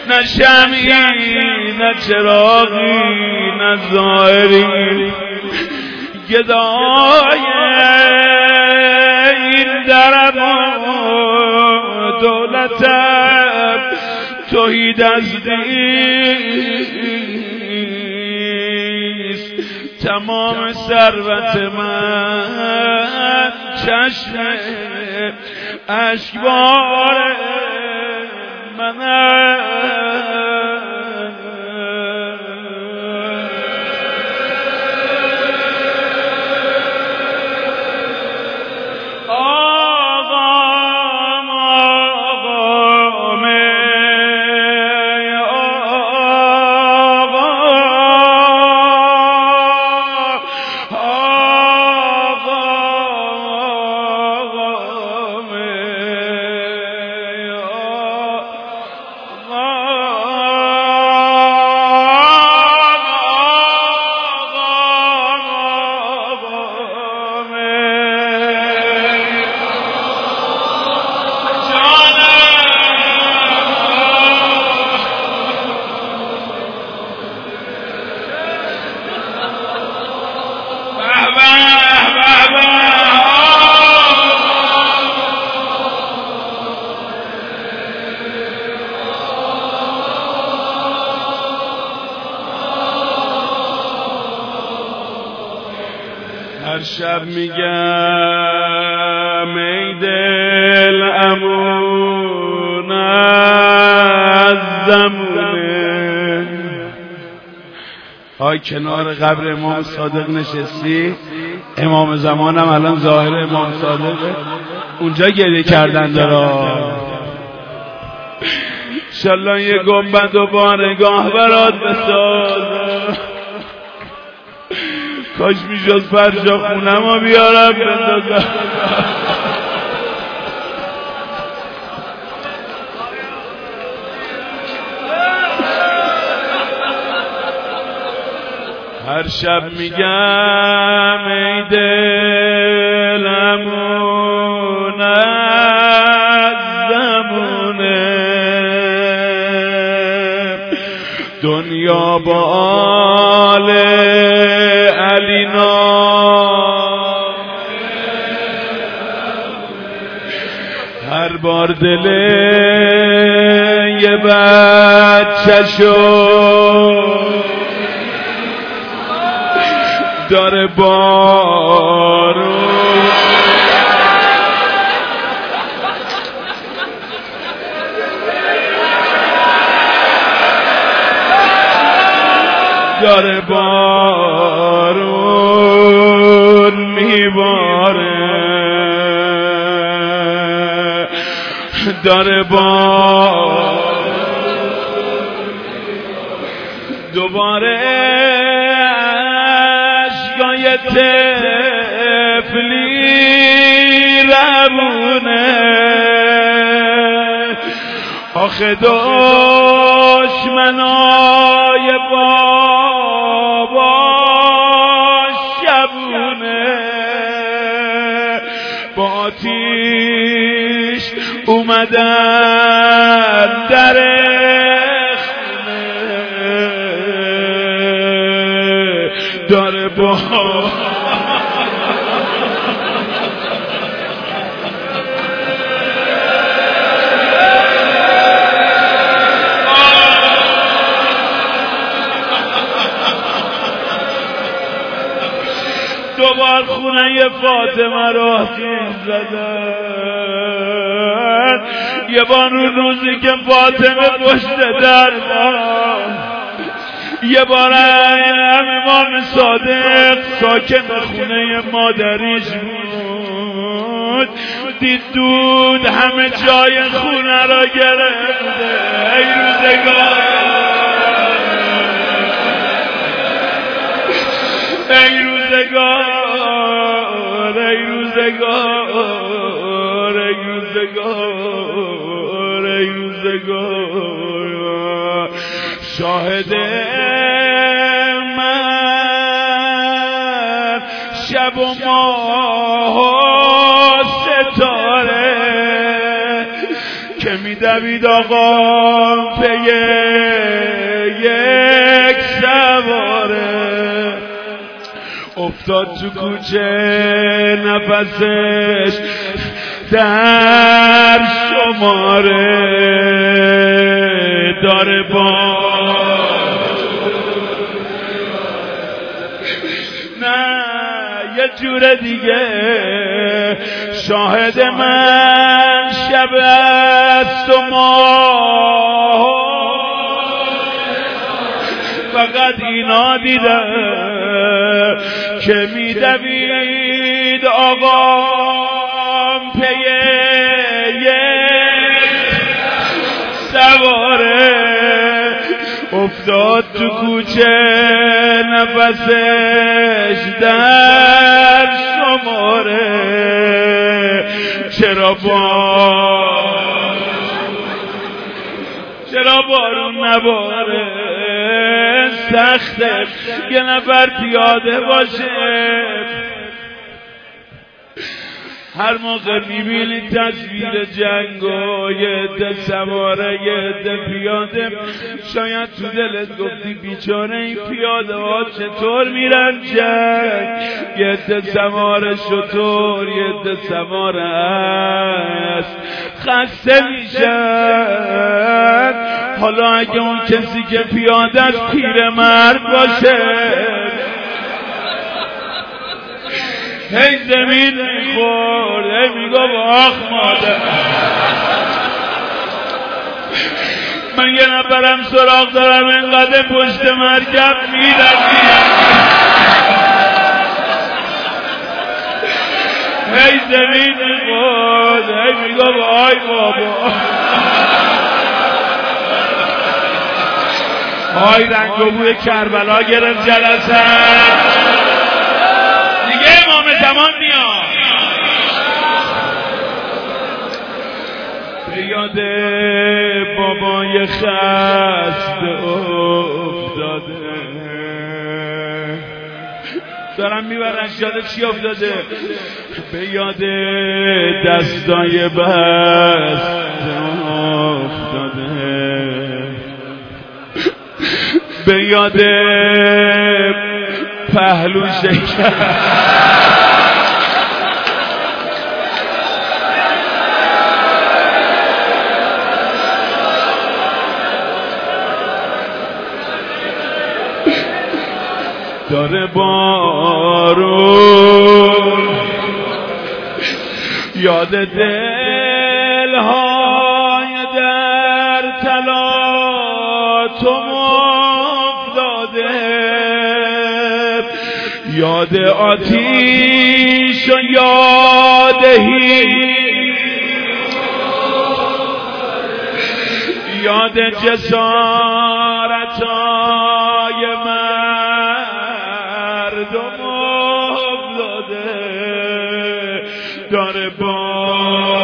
نه شمعی نه چراغی نه ظاهری گدای این درم دولتم توحید از نیست تمام ثروت من چشم اشکبار من هر شب میگم ای دل امون از زمونه های کنار قبر امام صادق نشستی امام زمانم الان ظاهر امام صادقه اونجا گریه کردن دارا انشالله یه گنبد و بارگاه برات بسازم کاش میشد فرشا خونم بیارم بندازم هر شب میگم ای دلمون از زمونه دنیا با آل علینا هر بار دل یه بچه شو داره بارو داره بارون میباره داره دوباره اشکای طفلی روونه آخه دشمنای بابا شبونه با آتیش اومدن در خونه داره با دوبار خونه فاطمه رو آتیش زدن یه بار روزی که فاطمه پشت در یه بار امام صادق ساکن خونه مادریش بود دید دود همه جای خونه را گرفته ای روزگار ای روزگار ای روزگار ای روزگار ای روزگار شاهد من شب و ماه و ستاره که میدن دوید آقا پی یک سواره، افتاد تو کوچه نفسش در شماره، داره با نه یه جور دیگه شاهد من شب است و ماه، فقط اینا دیدم که میدوید آقام پی یک سواره، افتاد تو کوچه نفسش در شماره، چرا بارون نباره، سخته یه نفر پیاده باشه. هر موقع میبینی تصویر جنگ و یه عده سواره یه عده پیاده، شاید تو دلت گفتی بیچاره این پیاده ها چطور میرن جنگ، یه عده سواره شطور یه عده سواره است خسته میشن. حالا اگه اون کسی که پیاده است پیرمرد باشه، هی زمین میخورد، هی میگفت آخ مادر، من یه نفرم سراغ دارم اینقدر پشت مرکب میرسیم، هی زمین میخورد، هی میگفت آی بابا، آی رنگ و بوی کربلا گرفت جلسه دیگه، امام زمان میاد. به یاد بابای خسته افتاده، دارم میبرن یاد چی افتاده؟ به یاد دستای بسته افتاده، به یاد پهلو شکر، داره بارون یاد دلهای در تلاطم افتاده، یاد آتیش و یاد یاد جسارتای مردم افتاده، داره با